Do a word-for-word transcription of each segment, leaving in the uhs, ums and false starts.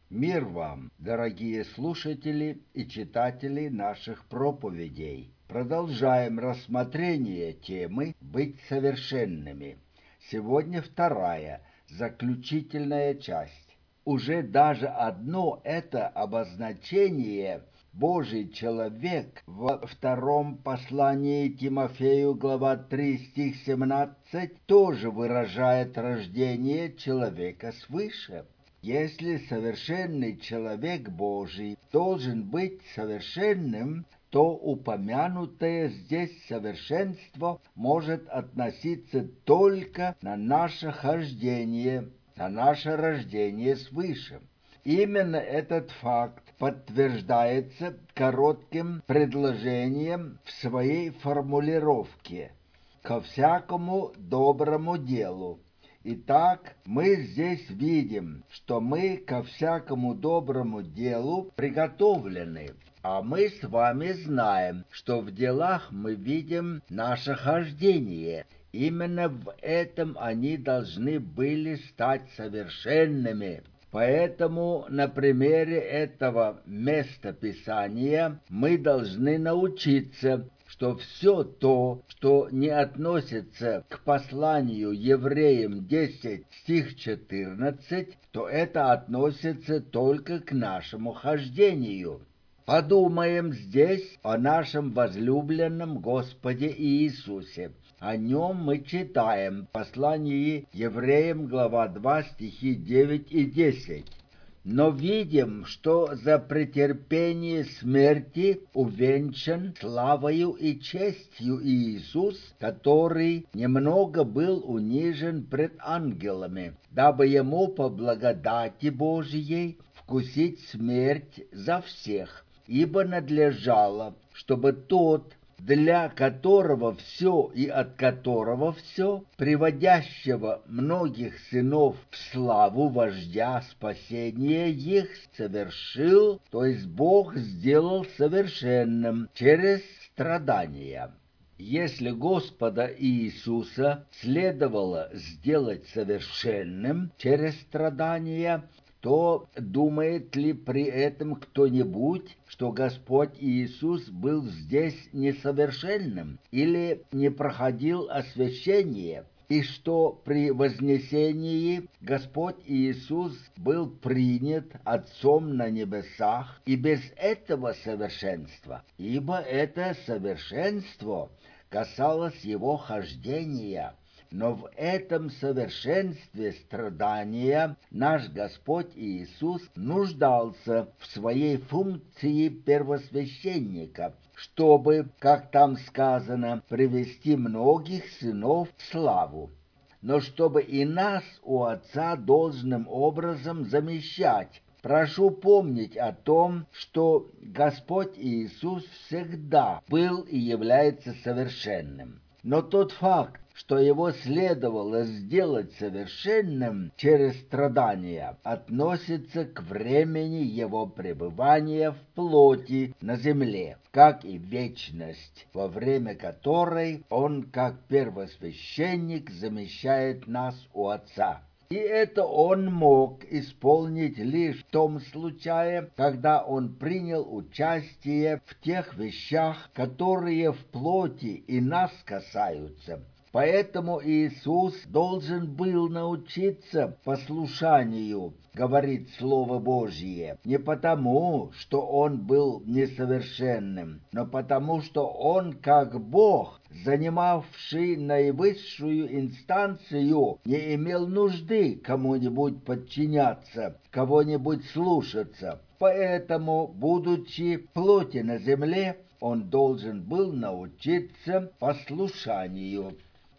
Мир вам, дорогие слушатели и читатели наших проповедей. Продолжаем рассмотрение темы «Быть совершенными». Сегодня вторая, заключительная часть. Уже даже одно это обозначение «Божий человек» во втором послании Тимофею, глава три, стих семнадцать, тоже выражает рождение человека свыше. Если совершенный человек Божий должен быть совершенным, то упомянутое здесь совершенство может относиться только на наше хождение, на наше рождение свыше. Именно этот факт подтверждается коротким предложением в своей формулировке «ко всякому доброму делу». Итак, мы здесь видим, что мы ко всякому доброму делу приготовлены, а мы с вами знаем, что в делах мы видим наше хождение. Именно в этом они должны были стать совершенными. Поэтому на примере этого места Писания мы должны научиться, что все то, что не относится к посланию евреям десять, стих четырнадцать, то это относится только к нашему хождению. Подумаем здесь о нашем возлюбленном Господе Иисусе. О нем мы читаем в послании евреям, глава два, стихи девять и десять. Но видим, что за претерпение смерти увенчан славою и честью Иисус, который немного был унижен пред ангелами, дабы ему по благодати Божией вкусить смерть за всех, ибо надлежало, чтобы тот, для которого все и от которого все, приводящего многих сынов в славу вождя спасения их, совершил, то есть Бог сделал совершенным через страдания. Если Господа Иисуса следовало сделать совершенным через страдания, то думает ли при этом кто-нибудь, что Господь Иисус был здесь несовершенным или не проходил освящение, и что при вознесении Господь Иисус был принят Отцом на небесах и без этого совершенства, ибо это совершенство касалось его хождения. Но в этом совершенстве страдания наш Господь Иисус нуждался в своей функции первосвященника, чтобы, как там сказано, привести многих сынов в славу. Но чтобы и нас у Отца должным образом замещать, прошу помнить о том, что Господь Иисус всегда был и является совершенным. Но тот факт, что его следовало сделать совершенным через страдания, относится к времени его пребывания в плоти на земле, как и вечность, во время которой он, как первосвященник, замещает нас у Отца. И это он мог исполнить лишь в том случае, когда он принял участие в тех вещах, которые в плоти и нас касаются. Поэтому Иисус должен был научиться послушанию, говорит Слово Божье, не потому, что он был несовершенным, но потому, что он, как Бог, занимавший наивысшую инстанцию, не имел нужды кому-нибудь подчиняться, кого-нибудь слушаться. Поэтому, будучи в плоти на земле, он должен был научиться послушанию.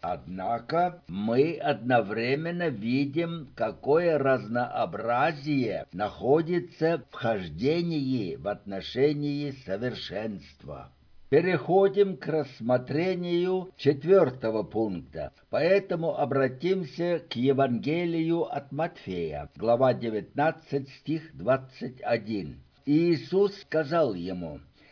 Однако мы одновременно видим, какое разнообразие находится в хождении в отношении совершенства. Переходим к рассмотрению четвертого пункта, поэтому обратимся к Евангелию от Матфея, глава девятнадцать, стих двадцать один. Иисус сказал ему: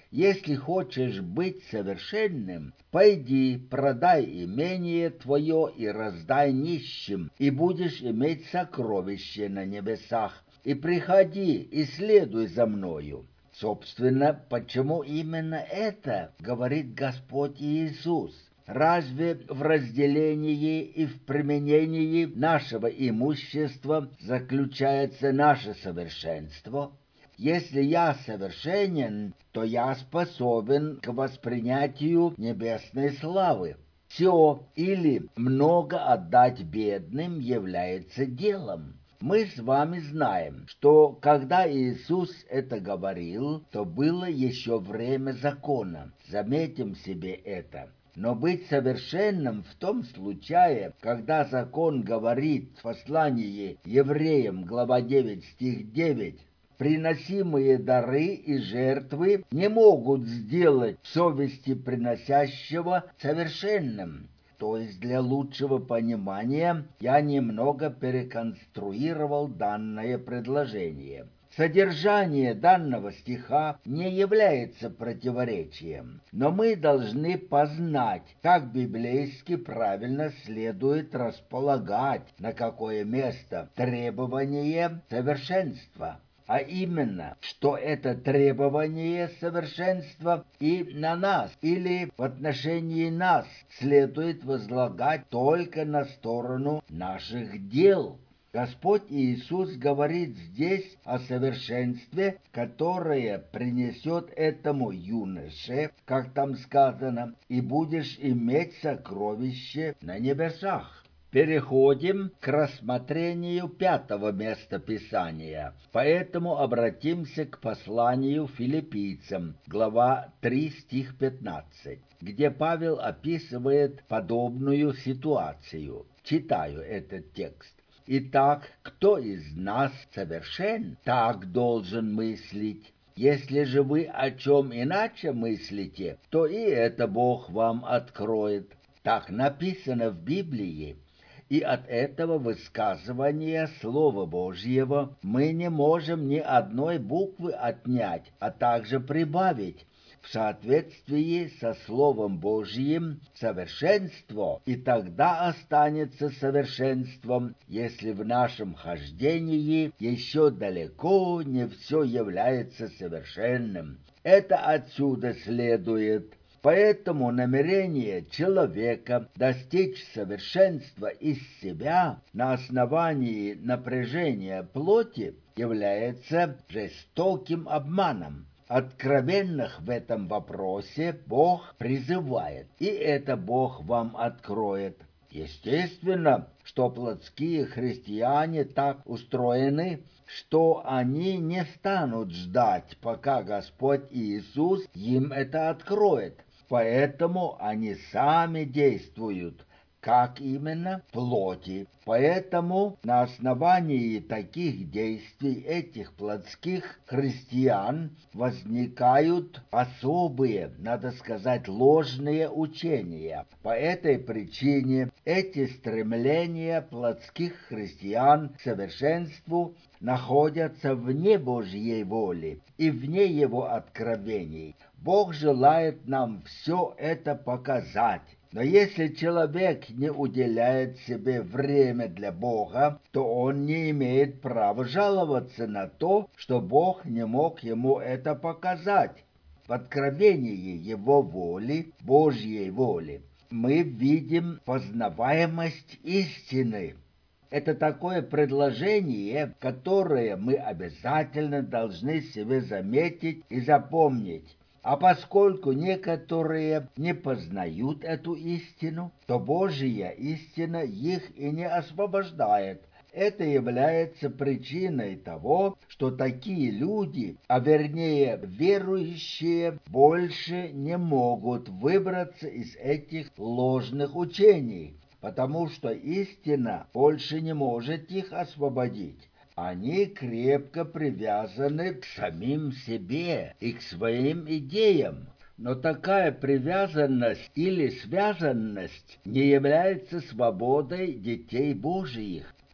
Если хочешь быть совершенным, пойди, продай имение твое и раздай нищим, и будешь иметь сокровище на небесах. И приходи, и следуй за мною. Собственно, почему именно это говорит Господь Иисус? Разве в разделении и в применении нашего имущества заключается наше совершенство? Если я совершенен, то я способен к воспринятию небесной славы. Все или много отдать бедным является делом. Мы с вами знаем, что когда Иисус это говорил, то было еще время закона. Заметим себе это. Но быть совершенным в том случае, когда закон говорит в послании Евреям, глава девять, стих девять, приносимые дары и жертвы не могут сделать совести приносящего совершенным. То есть для лучшего понимания я немного переконструировал данное предложение. Содержание данного стиха не является противоречием, но мы должны познать, как библейски правильно следует располагать, на какое место требование совершенства. А именно, что это требование совершенства и на нас, или в отношении нас, следует возлагать только на сторону наших дел. Господь Иисус говорит здесь о совершенстве, которое принесет этому юноше, как там сказано, и будешь иметь сокровище на небесах. Переходим к рассмотрению пятого места Писания, поэтому обратимся к посланию филиппийцам, глава три, стих пятнадцать, где Павел описывает подобную ситуацию. Читаю этот текст. «Итак, кто из нас совершен, так должен мыслить. Если же вы о чем иначе мыслите, то и это Бог вам откроет». Так написано в Библии. И от этого высказывания Слова Божьего мы не можем ни одной буквы отнять, а также прибавить. В соответствии со Словом Божьим совершенство и тогда останется совершенством, если в нашем хождении еще далеко не все является совершенным. Это отсюда следует. Поэтому намерение человека достичь совершенства из себя на основании напряжения плоти является жестоким обманом. Откровенных в этом вопросе Бог призывает, и это Бог вам откроет. Естественно, что плотские христиане так устроены, что они не станут ждать, пока Господь Иисус им это откроет. Поэтому они сами действуют. Как именно? Плоти. Поэтому на основании таких действий этих плотских христиан возникают особые, надо сказать, ложные учения. По этой причине эти стремления плотских христиан к совершенству находятся вне Божьей воли и вне Его откровений. Бог желает нам все это показать. Но если человек не уделяет себе время для Бога, то он не имеет права жаловаться на то, что Бог не мог ему это показать. В откровении Его воли, Божьей воли, мы видим познаваемость истины. Это такое предложение, которое мы обязательно должны себе заметить и запомнить. А поскольку некоторые не познают эту истину, то Божья истина их и не освобождает. Это является причиной того, что такие люди, а вернее верующие, больше не могут выбраться из этих ложных учений, потому что истина больше не может их освободить. Они крепко привязаны к самим себе и к своим идеям. Но такая привязанность или связанность не является свободой детей Божиих.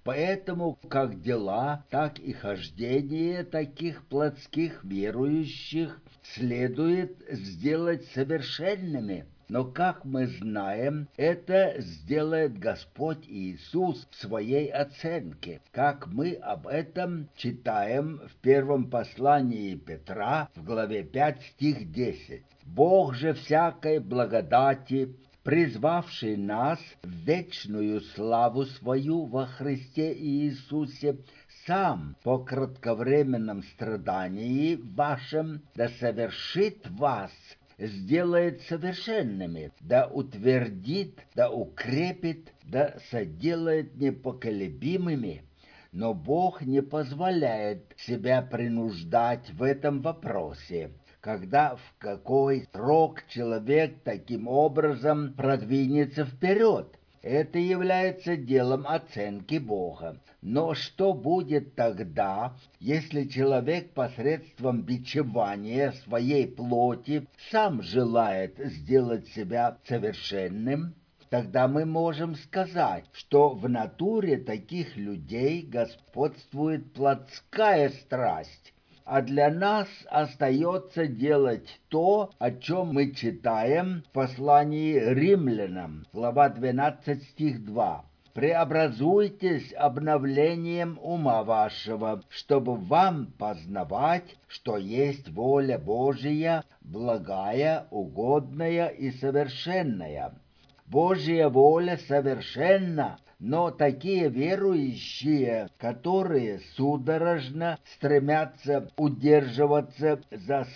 Поэтому как дела, так и хождение таких плотских верующих следует сделать совершенными. Но, как мы знаем, это сделает Господь Иисус в своей оценке, как мы об этом читаем в первом послании Петра в главе пять, стих десять. «Бог же всякой благодати, призвавший нас в вечную славу свою во Христе Иисусе, сам по кратковременном страдании вашем да совершит вас, сделает совершенными, да утвердит, да укрепит, да соделает непоколебимыми». Но Бог не позволяет себя принуждать в этом вопросе, когда в какой срок человек таким образом продвинется вперед. Это является делом оценки Бога. Но что будет тогда, если человек посредством бичевания своей плоти сам желает сделать себя совершенным? Тогда мы можем сказать, что в натуре таких людей господствует плотская страсть, а для нас остается делать то, о чем мы читаем в послании римлянам, глава двенадцать, стих два. «Преобразуйтесь обновлением ума вашего, чтобы вам познавать, что есть воля Божия, благая, угодная и совершенная». Божья воля совершенна, но такие верующие, которые судорожно стремятся удерживаться за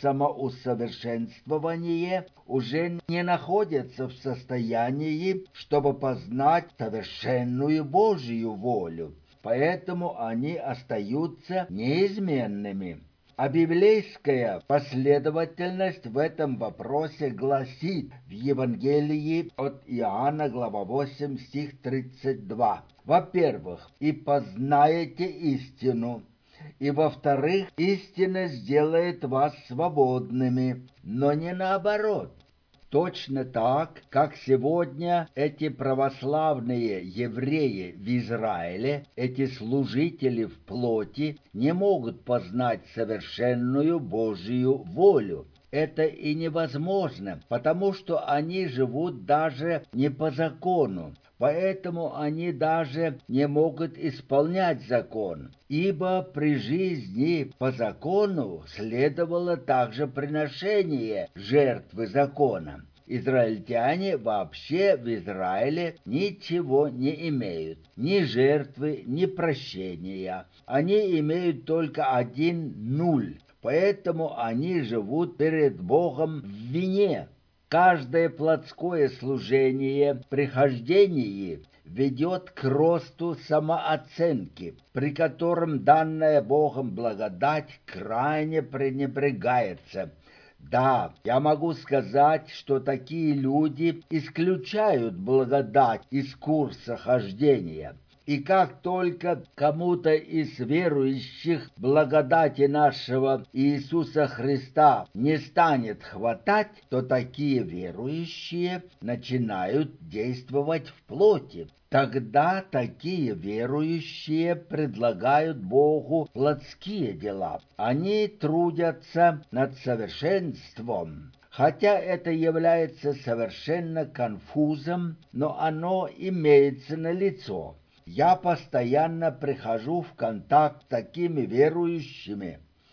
самоусовершенствование, уже не находятся в состоянии, чтобы познать совершенную Божью волю, поэтому они остаются неизменными. А библейская последовательность в этом вопросе гласит в Евангелии от Иоанна, глава восемь, стих тридцать два. Во-первых, «И познаете истину», и, во-вторых, «Истина сделает вас свободными», но не наоборот. Точно так, как сегодня эти православные евреи в Израиле, эти служители в плоти, не могут познать совершенную Божию волю. Это и невозможно, потому что они живут даже не по закону. Поэтому они даже не могут исполнять закон, ибо при жизни по закону следовало также приношение жертвы закона. Израильтяне вообще в Израиле ничего не имеют, ни жертвы, ни прощения. Они имеют только один нуль, поэтому они живут перед Богом в вине. Каждое плотское служение при хождении ведет к росту самооценки, при котором данная Богом благодать крайне пренебрегается. Да, я могу сказать, что такие люди исключают благодать из курса хождения. И как только кому-то из верующих благодати нашего Иисуса Христа не станет хватать, то такие верующие начинают действовать в плоти. Тогда такие верующие предлагают Богу плотские дела. Они трудятся над совершенством. Хотя это является совершенно конфузом, но оно имеется налицо. Я постоянно прихожу в контакт с такими верующими.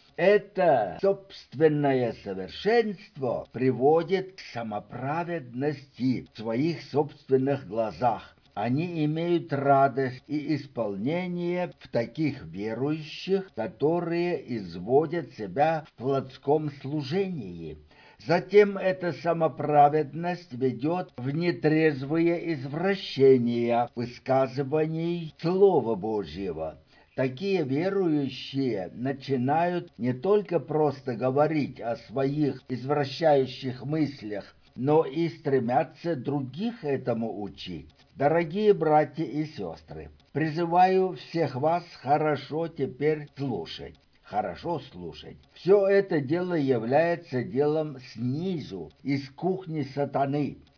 Это собственное совершенство приводит к самоправедности в своих собственных глазах. Они имеют радость и исполнение в таких верующих, которые изводят себя в плотском служении. Затем эта самоправедность ведет в нетрезвые извращения высказываний Слова Божьего. Такие верующие начинают не только просто говорить о своих извращающих мыслях, но и стремятся других этому учить. Дорогие братья и сестры, призываю всех вас хорошо теперь слушать. Хорошо слушать. Все это дело является делом снизу, из кухни сатаны.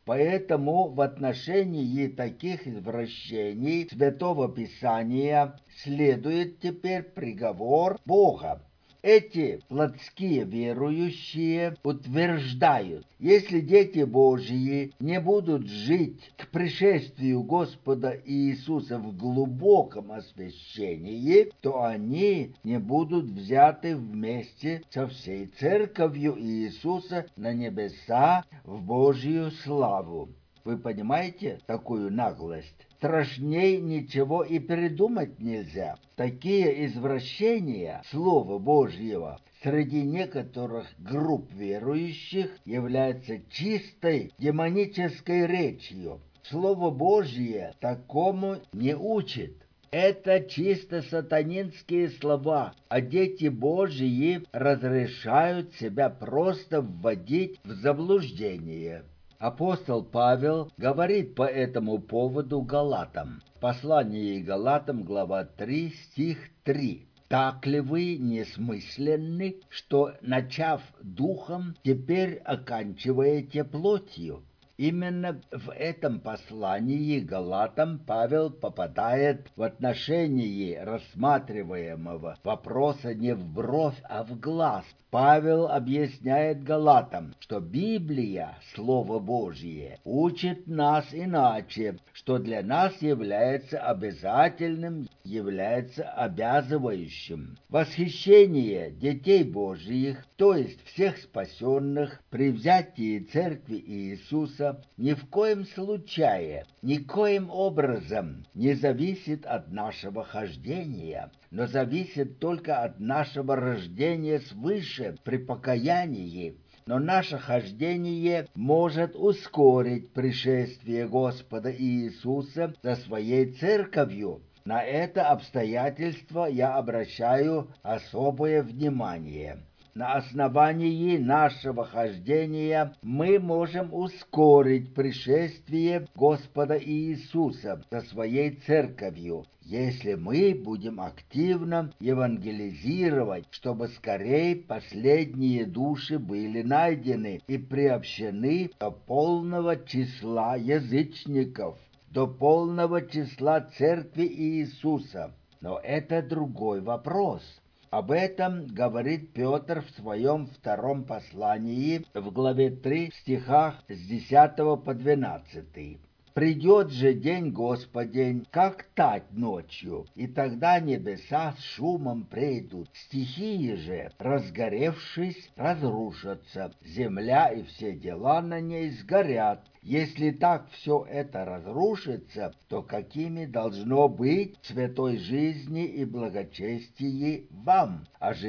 Поэтому в отношении таких извращений Святого Писания следует теперь приговор Бога. Эти плотские верующие утверждают, если дети Божьи не будут жить к пришествию Господа Иисуса в глубоком освящении, то они не будут взяты вместе со всей церковью Иисуса на небеса в Божью славу. Вы понимаете такую наглость? Страшней ничего и придумать нельзя. Такие извращения Слова Божьего среди некоторых групп верующих являются чистой демонической речью. Слово Божье такому не учит. Это чисто сатанинские слова, а дети Божьи разрешают себя просто вводить в заблуждение. Апостол Павел говорит по этому поводу Галатам. Послание Галатам, глава три, стих три. «Так ли вы несмысленны, что, начав духом, теперь оканчиваете плотью?» Именно в этом послании Галатам Павел попадает в отношении рассматриваемого вопроса не в бровь, а в глаз. Павел объясняет Галатам, что Библия, Слово Божье, учит нас иначе, что для нас является обязательным, является обязывающим. Восхищение детей Божьих, то есть всех спасенных, при взятии Церкви Иисуса ни в коем случае, никоим образом не зависит от нашего хождения, но зависит только от нашего рождения свыше при покаянии. Но наше хождение может ускорить пришествие Господа Иисуса за Своей Церковью. На это обстоятельство я обращаю особое внимание. На основании нашего хождения мы можем ускорить пришествие Господа Иисуса за Своей Церковью, если мы будем активно евангелизировать, чтобы скорее последние души были найдены и приобщены до полного числа язычников, до полного числа Церкви Иисуса. Но это другой вопрос. Об этом говорит Петр в своем втором послании в главе три, стихах с десятого по двенадцатый. «Придет же день Господень, как тать ночью, и тогда небеса с шумом придут, стихии же, разгоревшись, разрушатся, земля и все дела на ней сгорят. Если так все это разрушится, то какими должно быть святой жизни и благочестии вам,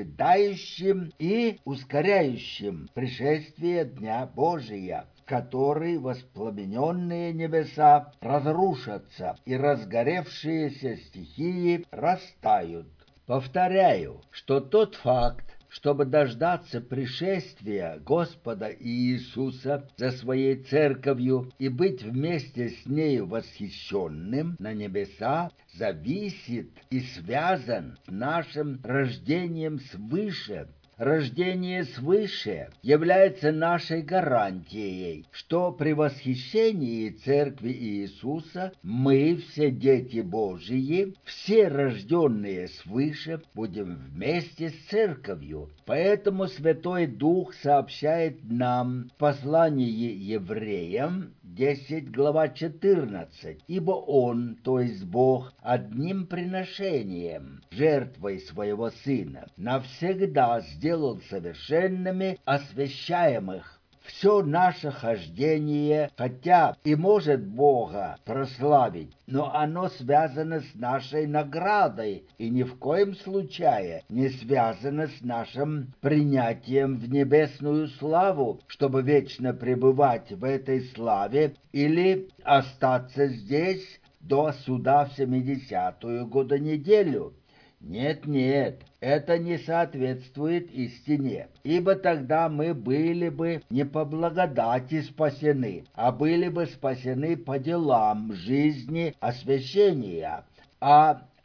ожидающим и ускоряющим пришествие Дня Божия, который воспламененные небеса разрушатся и разгоревшиеся стихии растают». Повторяю, что тот факт, чтобы дождаться пришествия Господа Иисуса за Своей Церковью и быть вместе с нею восхищенным на небеса, зависит и связан с нашим рождением свыше. Рождение свыше является нашей гарантией, что при восхищении Церкви Иисуса мы, все дети Божьи, все рожденные свыше, будем вместе с Церковью. Поэтому Святой Дух сообщает нам в послании евреям десять, глава четырнадцать, «Ибо Он, то есть Бог, одним приношением, жертвой Своего Сына, навсегда сделал совершенными освящаемых». Все наше хождение, хотя и может Бога прославить, но оно связано с нашей наградой и ни в коем случае не связано с нашим принятием в небесную славу, чтобы вечно пребывать в этой славе или остаться здесь до суда в семидесятую годонеделю. Нет-нет, это не соответствует истине, ибо тогда мы были бы не по благодати спасены, а были бы спасены по делам жизни освящения, а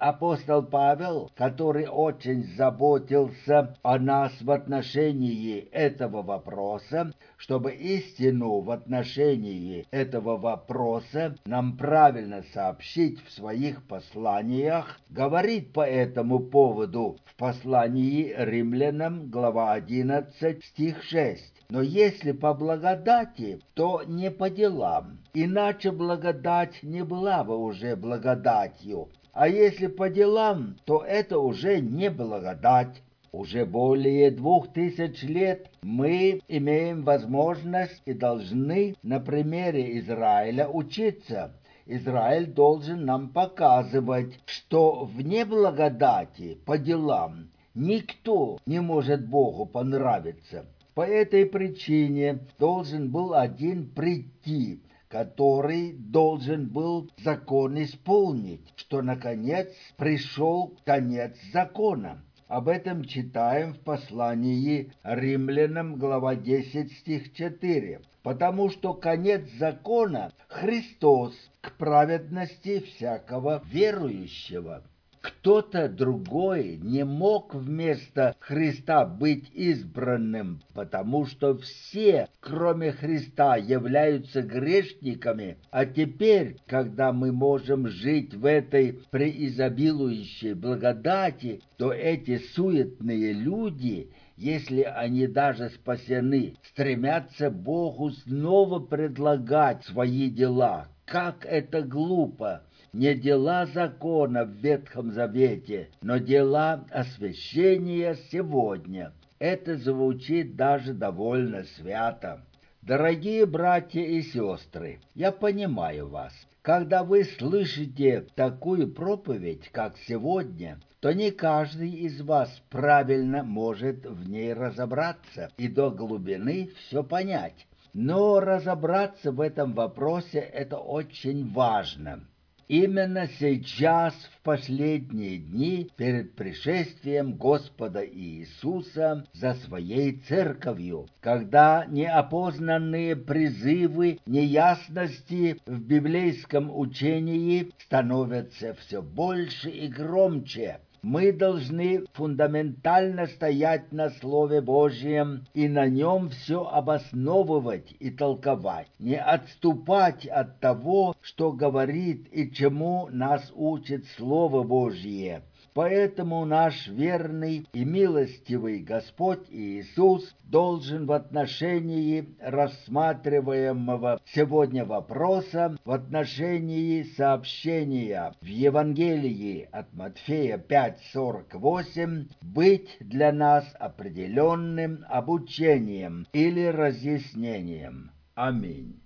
апостол Павел, который очень заботился о нас в отношении этого вопроса, чтобы истину в отношении этого вопроса нам правильно сообщить в своих посланиях, говорит по этому поводу в послании римлянам, глава одиннадцать, стих шесть. Но если по благодати, то не по делам, иначе благодать не была бы уже благодатью. А если по делам, то это уже не благодать. Уже более двух тысяч лет мы имеем возможность и должны на примере Израиля учиться. Израиль должен нам показывать, что вне благодати по делам никто не может Богу понравиться. По этой причине должен был один прийти, который должен был закон исполнить, что, наконец, пришел конец закона. Об этом читаем в послании римлянам, глава десять, стих четыре. Потому что конец закона – Христос к праведности всякого верующего. Кто-то другой не мог вместо Христа быть избранным, потому что все, кроме Христа, являются грешниками. А теперь, когда мы можем жить в этой преизобилующей благодати, то эти суетные люди, если они даже спасены, стремятся Богу снова предлагать свои дела. Как это глупо! Не дела закона в Ветхом Завете, но дела освящения сегодня. Это звучит даже довольно свято. Дорогие братья и сестры, я понимаю вас. Когда вы слышите такую проповедь, как сегодня, то не каждый из вас правильно может в ней разобраться и до глубины все понять. Но разобраться в этом вопросе – это очень важно. Именно сейчас, в последние дни, перед пришествием Господа Иисуса за Своей Церковью, когда неопознанные призывы, неясности в библейском учении становятся все больше и громче, мы должны фундаментально стоять на Слове Божьем и на нем все обосновывать и толковать, не отступать от того, что говорит и чему нас учит Слово Божье. Поэтому наш верный и милостивый Господь Иисус должен в отношении рассматриваемого сегодня вопроса, в отношении сообщения в Евангелии от Матфея пять сорок восемь, быть для нас определенным обучением или разъяснением. Аминь.